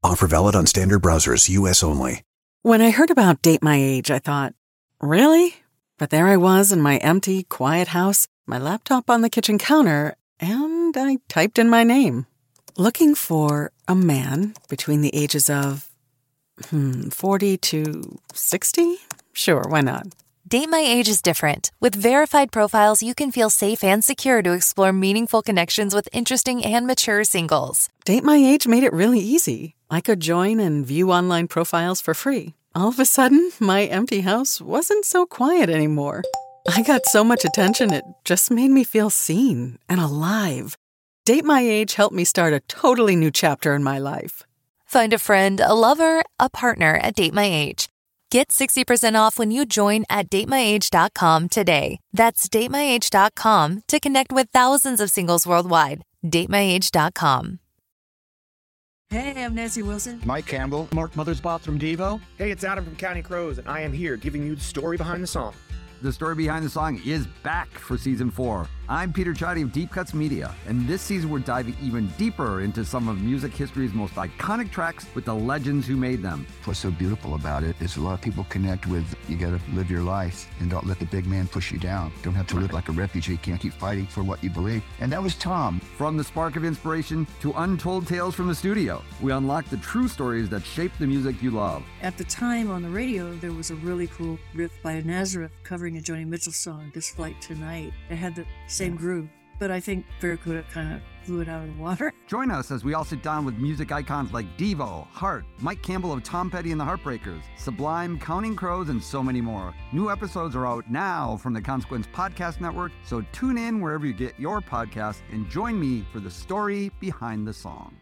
Offer valid on standard browsers, U.S. only. When I heard about Date My Age, I thought, really? But there I was in my empty, quiet house, my laptop on the kitchen counter, and I typed in my name. Looking for a man between the ages of 40 to 60? Sure, why not? Date My Age is different. With verified profiles, you can feel safe and secure to explore meaningful connections with interesting and mature singles. Date My Age made it really easy. I could join and view online profiles for free. All of a sudden, my empty house wasn't so quiet anymore. I got so much attention, it just made me feel seen and alive. Date My Age helped me start a totally new chapter in my life. Find a friend, a lover, a partner at Date My Age. Get 60% off when you join at datemyage.com today. That's datemyage.com to connect with thousands of singles worldwide. datemyage.com. Hey, I'm Nancy Wilson. Mike Campbell. Mark Mothersbaugh from Devo. Hey, it's Adam from Counting Crows, and I am here giving you the story behind the song. The story behind the song is back for Season 4. I'm Peter Chadi of Deep Cuts Media, and this season we're diving even deeper into some of music history's most iconic tracks with the legends who made them. What's so beautiful about it is a lot of people connect with, you gotta live your life and don't let the big man push you down. Don't have to live like a refugee, can't keep fighting for what you believe. And that was Tom. From the spark of inspiration to untold tales from the studio, we unlock the true stories that shape the music you love. At the time on the radio, there was a really cool riff by Nazareth covering a Joni Mitchell song, This Flight Tonight. It had the same groove, but I think Barracuda kind of blew it out of the water. Join us as we all sit down with music icons like Devo, Heart, Mike Campbell of Tom Petty and the Heartbreakers, Sublime, Counting Crows, and so many more. New episodes are out now from the Consequence Podcast Network, so tune in wherever you get your podcasts and join me for the story behind the song.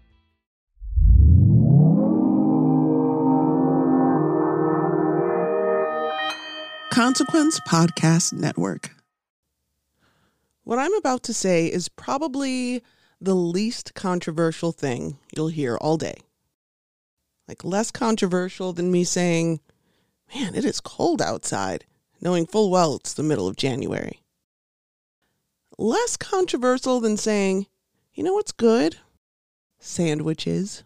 Consequence Podcast Network. What I'm about to say is probably the least controversial thing you'll hear all day. Like less controversial than me saying, man, it is cold outside, knowing full well it's the middle of January. Less controversial than saying, you know what's good? Sandwiches.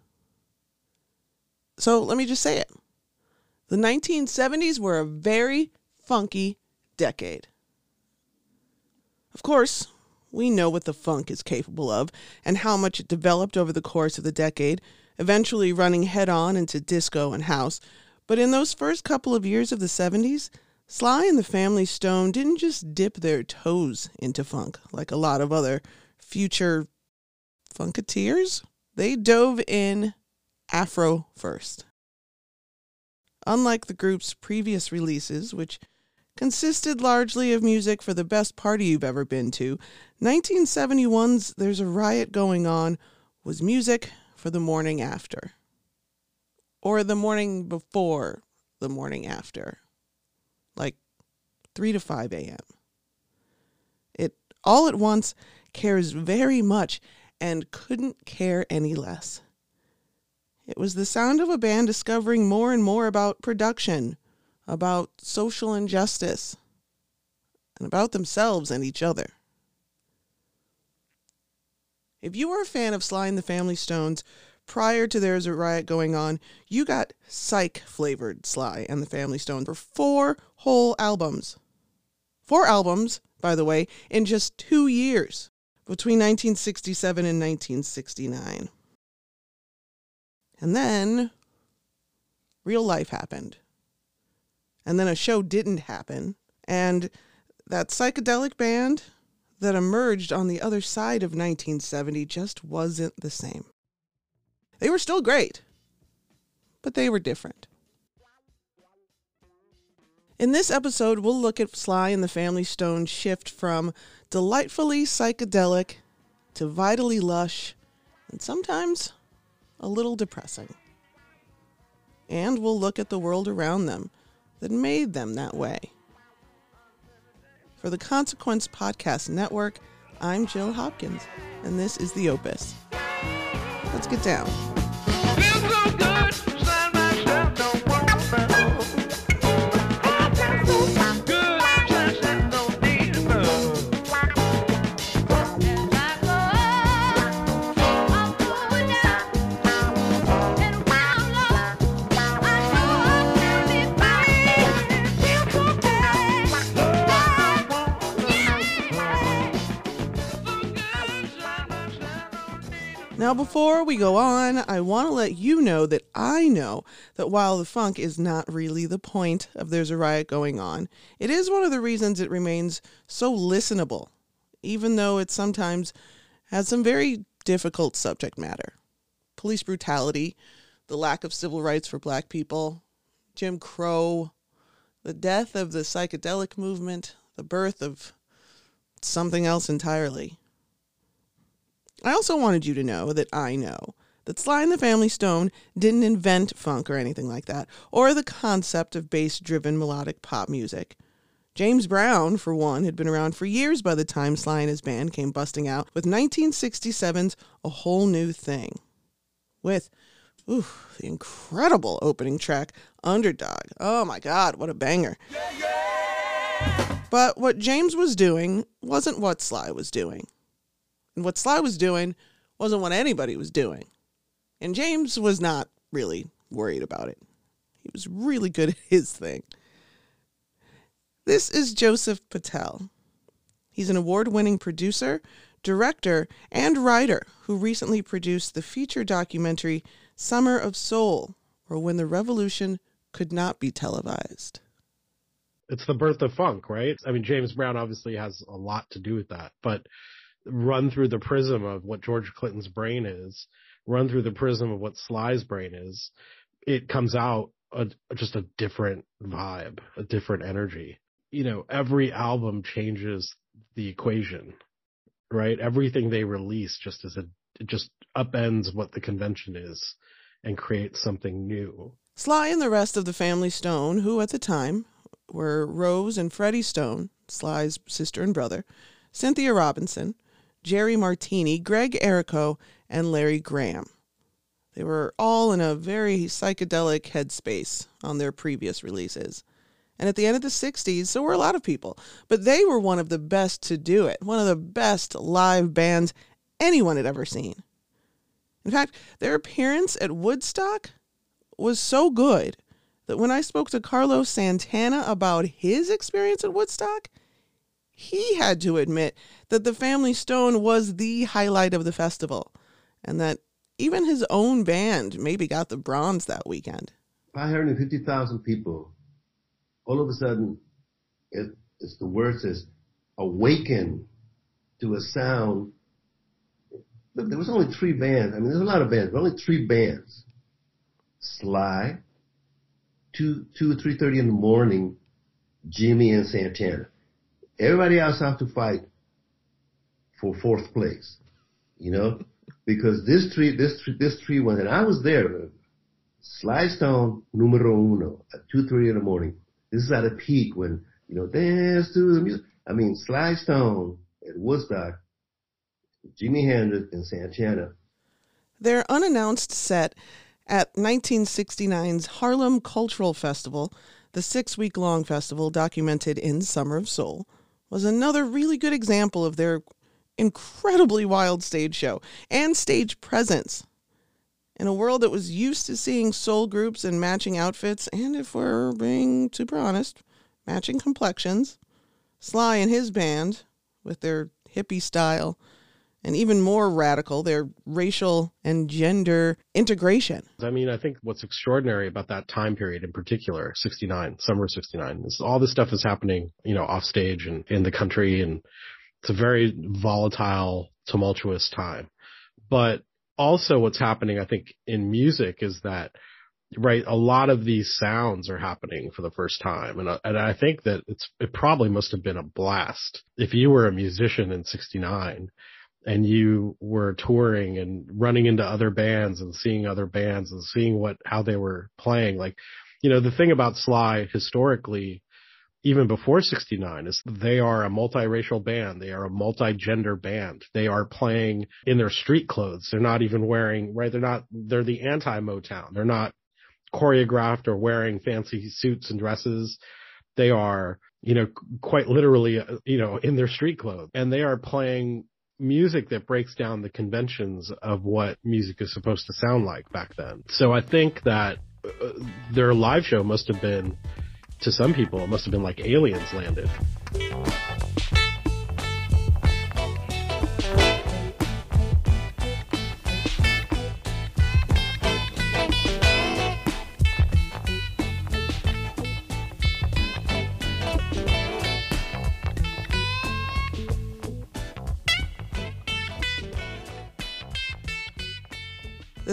So let me just say it. The 1970s were a very funky decade. Of course, we know what the funk is capable of and how much it developed over the course of the decade, eventually running head-on into disco and house. But in those first couple of years of the 70s, Sly and the Family Stone didn't just dip their toes into funk like a lot of other future funketeers. They dove in Afro first. Unlike the group's previous releases, which consisted largely of music for the best party you've ever been to, 1971's There's a Riot Going On was music for the morning after. Or the morning before the morning after. Like 3 to 5 a.m. It all at once cares very much and couldn't care any less. It was the sound of a band discovering more and more about production, about social injustice, and about themselves and each other. If you were a fan of Sly and the Family Stones prior to There's a Riot Going On, you got psych-flavored Sly and the Family Stones for 4 whole albums. 4 albums, by the way, in just 2 years, between 1967 and 1969. And then real life happened. And then a show didn't happen. And that psychedelic band that emerged on the other side of 1970 just wasn't the same. They were still great, but they were different. In this episode, we'll look at Sly and the Family Stone shift from delightfully psychedelic to vitally lush and sometimes a little depressing. And we'll look at the world around them that made them that way. For the Consequence Podcast Network, I'm Jill Hopkins, and this is The Opus. Let's get down. Now, before we go on, I want to let you know that I know that while the funk is not really the point of There's a Riot Going On, it is one of the reasons it remains so listenable, even though it sometimes has some very difficult subject matter. Police brutality, the lack of civil rights for Black people, Jim Crow, the death of the psychedelic movement, the birth of something else entirely. I also wanted you to know that I know that Sly and the Family Stone didn't invent funk or anything like that, or the concept of bass-driven melodic pop music. James Brown, for one, had been around for years by the time Sly and his band came busting out with 1967's A Whole New Thing. With, the incredible opening track, Underdog. Oh my God, what a banger. Yeah, yeah! But what James was doing wasn't what Sly was doing. And what Sly was doing wasn't what anybody was doing. And James was not really worried about it. He was really good at his thing. This is Joseph Patel. He's an award-winning producer, director, and writer who recently produced the feature documentary Summer of Soul, or When the Revolution Could Not Be Televised. It's the birth of funk, right? I mean, James Brown obviously has a lot to do with that, but run through the prism of what George Clinton's brain is, run through the prism of what Sly's brain is, it comes out just a different vibe, a different energy. You know, every album changes the equation, right? Everything they release it just upends what the convention is and creates something new. Sly and the rest of the family Stone, who at the time were Rose and Freddie Stone, Sly's sister and brother, Cynthia Robinson, Jerry Martini, Greg Errico, and Larry Graham. They were all in a very psychedelic headspace on their previous releases. And at the end of the 60s, so were a lot of people. But they were one of the best to do it, one of the best live bands anyone had ever seen. In fact, their appearance at Woodstock was so good that when I spoke to Carlos Santana about his experience at Woodstock, he had to admit that the Family Stone was the highlight of the festival, and that even his own band maybe got the bronze that weekend. 550,000 people. All of a sudden, it's the word says, awaken to a sound. Look, there was only 3 bands. I mean, there's a lot of bands, but only 3 bands. Sly, 2 or 3:30 in the morning, Jimmy and Santana. Everybody else have to fight for 4th place, you know, because this three went, and I was there. Sly Stone, numero uno, at 2:30 in the morning. This is at a peak when, you know, dance to the music. I mean, Sly Stone at Woodstock, Jimi Hendrix and Santana. Their unannounced set at 1969's Harlem Cultural Festival, the 6-week-long festival documented in Summer of Soul, was another really good example of their incredibly wild stage show and stage presence. In a world that was used to seeing soul groups in matching outfits, and if we're being super honest, matching complexions, Sly and his band, with their hippie style, and even more radical, their racial and gender integration. I mean, I think what's extraordinary about that time period in particular, 69, summer of 69, is all this stuff is happening, you know, off stage and in the country, and it's a very volatile, tumultuous time. But also what's happening, I think, in music is that, right, a lot of these sounds are happening for the first time. And I think that it probably must have been a blast. If you were a musician in 69 and you were touring and running into other bands and seeing other bands and seeing how they were playing, like, you know, the thing about Sly historically, even before 69, is they are a multiracial band. They are a multi-gender band. They are playing in their street clothes. They're not even wearing, right? They're the anti-Motown. They're not choreographed or wearing fancy suits and dresses. They are, you know, quite literally, you know, in their street clothes. And they are playing music that breaks down the conventions of what music is supposed to sound like back then. So I think that their live show must have been, to some people, it must have been like aliens landed.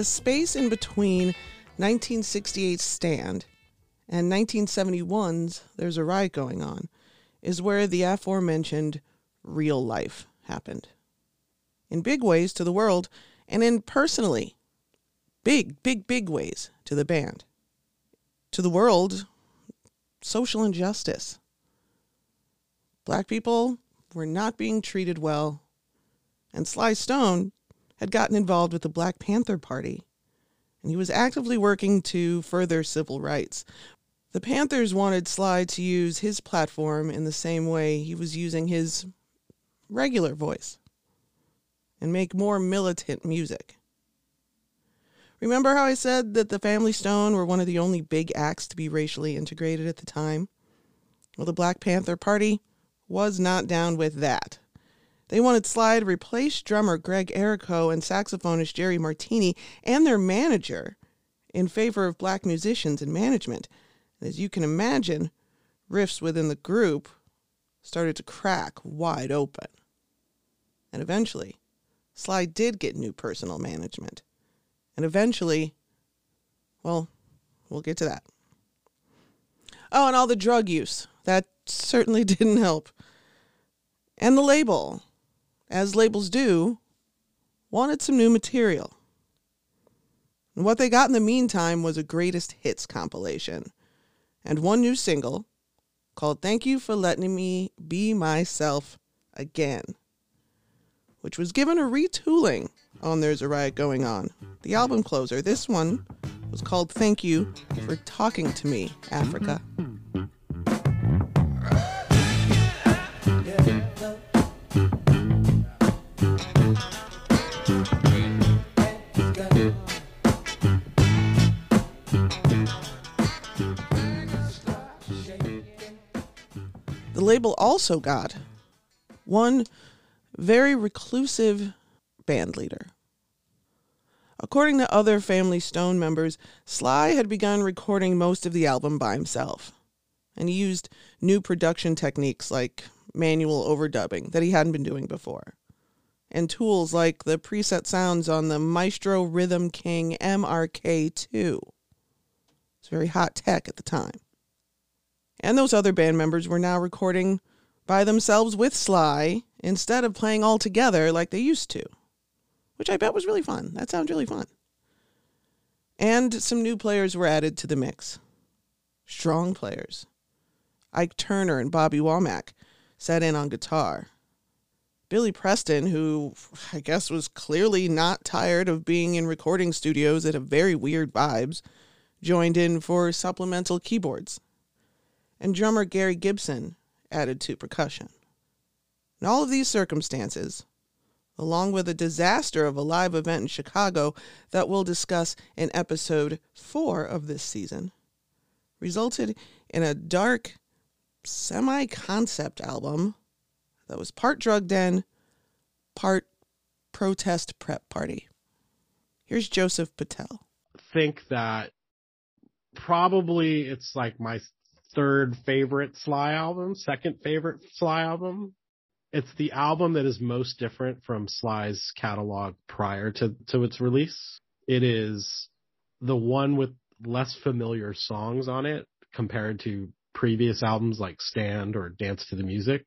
the space in between 1968's Stand and 1971's There's a Riot Going On is where the aforementioned real life happened. In big ways to the world, and in personally big ways to the band. To the world, social injustice. Black people were not being treated well, and Sly Stone had gotten involved with the Black Panther Party, and he was actively working to further civil rights. The Panthers wanted Sly to use his platform in the same way he was using his regular voice and make more militant music. Remember how I said that the Family Stone were one of the only big acts to be racially integrated at the time? Well, the Black Panther Party was not down with that. They wanted Sly to replace drummer Greg Errico and saxophonist Jerry Martini and their manager in favor of black musicians and management. And as you can imagine, rifts within the group started to crack wide open. And eventually, Sly did get new personal management. And eventually, well, we'll get to that. Oh, and all the drug use. That certainly didn't help. And the label, as labels do, wanted some new material. And what they got in the meantime was a greatest hits compilation and one new single called Thank You for Letting Me Be Myself Again, which was given a retooling on There's a Riot Going On, the album closer. This one was called Thank You for Talking to Me, Africa. The label also got one very reclusive band leader. According to other Family Stone members, Sly had begun recording most of the album by himself, and he used new production techniques like manual overdubbing that he hadn't been doing before, and tools like the preset sounds on the Maestro Rhythm King MRK2. It's very hot tech at the time. And those other band members were now recording by themselves with Sly instead of playing all together like they used to, which I bet was really fun. That sounds really fun. And some new players were added to the mix. Strong players. Ike Turner and Bobby Womack sat in on guitar. Billy Preston, who I guess was clearly not tired of being in recording studios that have very weird vibes, joined in for supplemental keyboards. And drummer Gary Gibson added to percussion. In all of these circumstances, along with a disaster of a live event in Chicago that we'll discuss in episode 4 of this season, resulted in a dark, semi-concept album that was part drug den, part protest prep party. Here's Joseph Patel. I think that probably it's like my third favorite Sly album, second favorite Sly album. It's the album that is most different from Sly's catalog prior to its release. It is the one with less familiar songs on it compared to previous albums like Stand or Dance to the Music.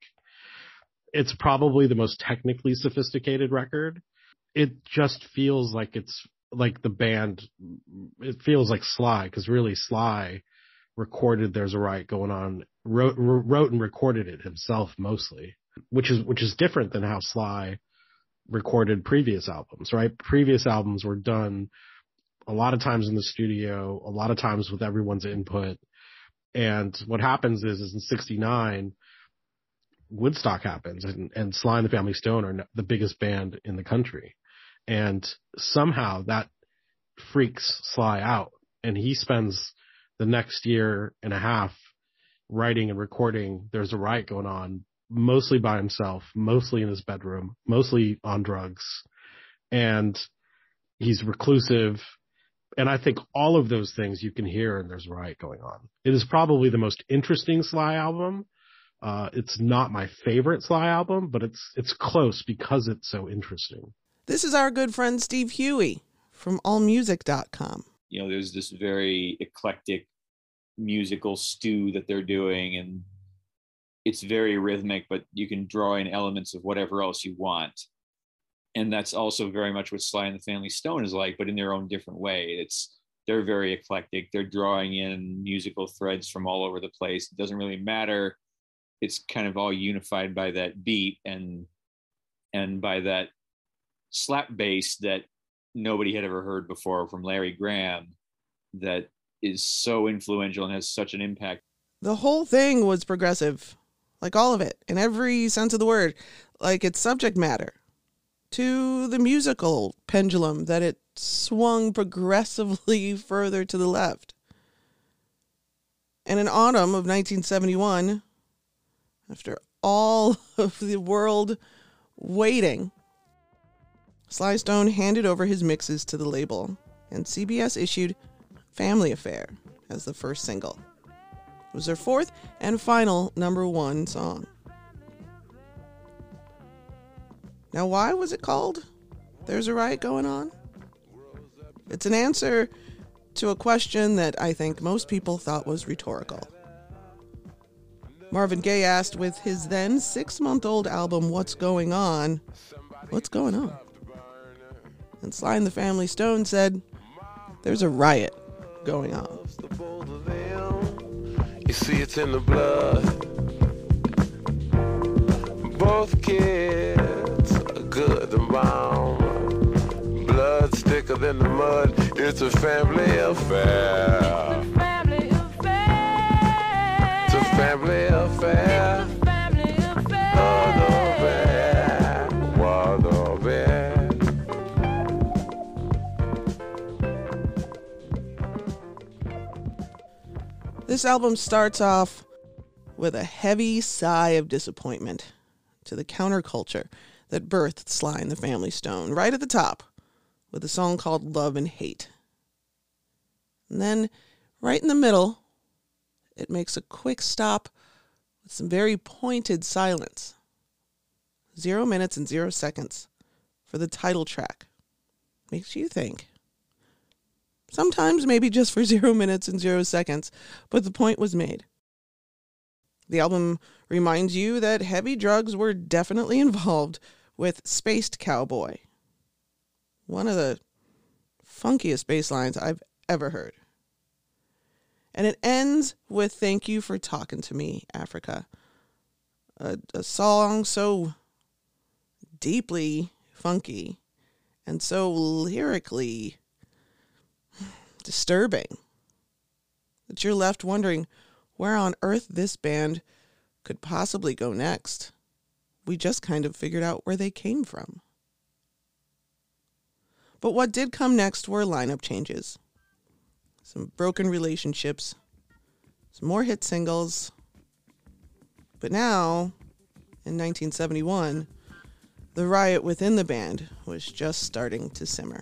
It's probably the most technically sophisticated record. It just feels like it's like the band. It feels like Sly, because really Sly recorded There's a Riot Going On, wrote and recorded it himself mostly, which is different than how Sly recorded previous albums, right? Previous albums were done a lot of times in the studio, a lot of times with everyone's input. And what happens is in 1969, Woodstock happens, and Sly and the Family Stone are the biggest band in the country. And somehow that freaks Sly out, and he spends the next year and a half writing and recording There's a Riot Going On, mostly by himself, mostly in his bedroom, mostly on drugs. And he's reclusive. And I think all of those things you can hear in There's a Riot Going On. It is probably the most interesting Sly album. It's not my favorite Sly album, but it's close because it's so interesting. This is our good friend Steve Huey from allmusic.com. You know, there's this very eclectic musical stew that they're doing, and it's very rhythmic, but you can draw in elements of whatever else you want. And that's also very much what Sly and the Family Stone is like, but in their own different way. They're very eclectic. They're drawing in musical threads from all over the place. It doesn't really matter. It's kind of all unified by that beat and by that slap bass that nobody had ever heard before from Larry Graham, that is so influential and has such an impact. The whole thing was progressive, like all of it, in every sense of the word, like its subject matter, to the musical pendulum that it swung progressively further to the left. And in autumn of 1971, after all of the world waiting, Sly Stone handed over his mixes to the label, and CBS issued Family Affair as the first single. It was their fourth and final #1 song. Now, why was it called There's a Riot Going On? It's an answer to a question that I think most people thought was rhetorical. Marvin Gaye asked with his then 6-month-old album, What's Going On? What's going on? And Sly and the Family Stone said, there's a riot going on. You see, it's in the blood. Both kids are good and bound. Blood thicker than the mud. It's a family affair. It's a family affair. This album starts off with a heavy sigh of disappointment to the counterculture that birthed Sly and the Family Stone, right at the top, with a song called Love and Hate. And then, right in the middle, it makes a quick stop with some very pointed silence. 0 minutes and 0 seconds for the title track. Makes you think. Sometimes maybe just for 0 minutes and 0 seconds, but the point was made. The album reminds you that heavy drugs were definitely involved with Spaced Cowboy, one of the funkiest bass lines I've ever heard. And it ends with Thank You for Talking to Me, Africa, a song so deeply funky and so lyrically disturbing that you're left wondering where on earth this band could possibly go next. We just kind of figured out where they came from. But what did come next were lineup changes, some broken relationships, some more hit singles. But now, in 1971, the riot within the band was just starting to simmer.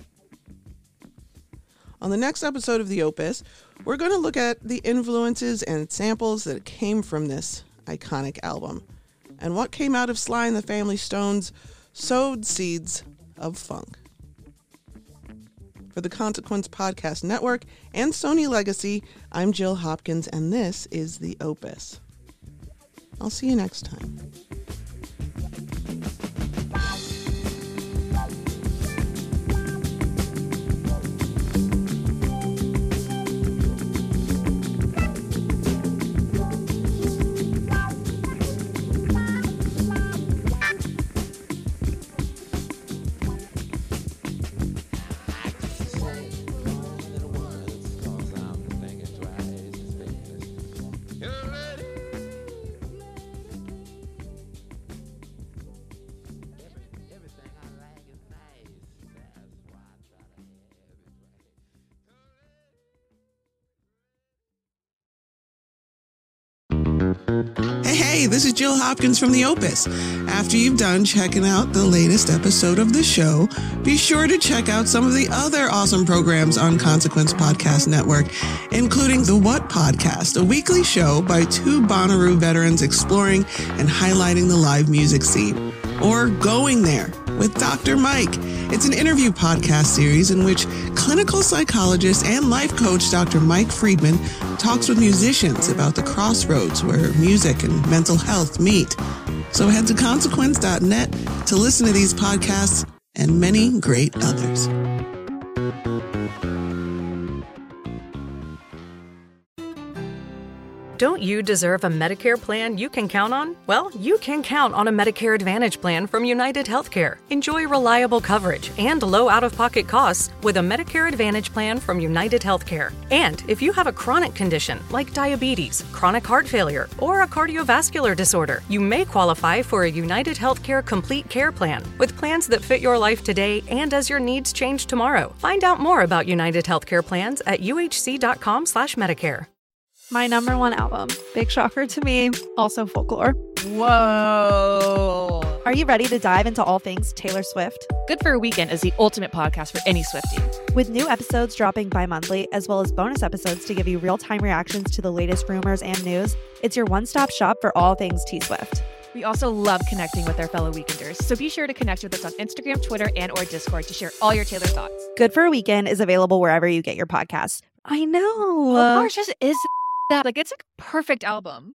On the next episode of The Opus, we're going to look at the influences and samples that came from this iconic album, and what came out of Sly and the Family Stone's sowed seeds of funk. For the Consequence Podcast Network and Sony Legacy, I'm Jill Hopkins, and this is The Opus. I'll see you next time. Hey, this is Jill Hopkins from The Opus. After you've done checking out the latest episode of the show, be sure to check out some of the other awesome programs on Consequence Podcast Network, including The What Podcast, a weekly show by two Bonnaroo veterans exploring and highlighting the live music scene, or Going There, with Dr. Mike. It's an interview podcast series in which clinical psychologist and life coach Dr. Mike Friedman talks with musicians about the crossroads where music and mental health meet. So head to consequence.net to listen to these podcasts and many great others. Don't you deserve a Medicare plan you can count on? Well, you can count on a Medicare Advantage plan from United Healthcare. Enjoy reliable coverage and low out-of-pocket costs with a Medicare Advantage plan from United Healthcare. And if you have a chronic condition like diabetes, chronic heart failure, or a cardiovascular disorder, you may qualify for a United Healthcare Complete Care Plan with plans that fit your life today and as your needs change tomorrow. Find out more about United Healthcare plans at uhc.com/Medicare. My number one album, big shocker to me, also Folklore. Whoa. Are you ready to dive into all things Taylor Swift? Good for a Weekend is the ultimate podcast for any Swiftie. With new episodes dropping bi-monthly, as well as bonus episodes to give you real-time reactions to the latest rumors and news, it's your one-stop shop for all things T-Swift. We also love connecting with our fellow Weekenders, so be sure to connect with us on Instagram, Twitter, and or Discord to share all your Taylor thoughts. Good for a Weekend is available wherever you get your podcasts. I know. Oh gosh, this is that. Like, it's a perfect album.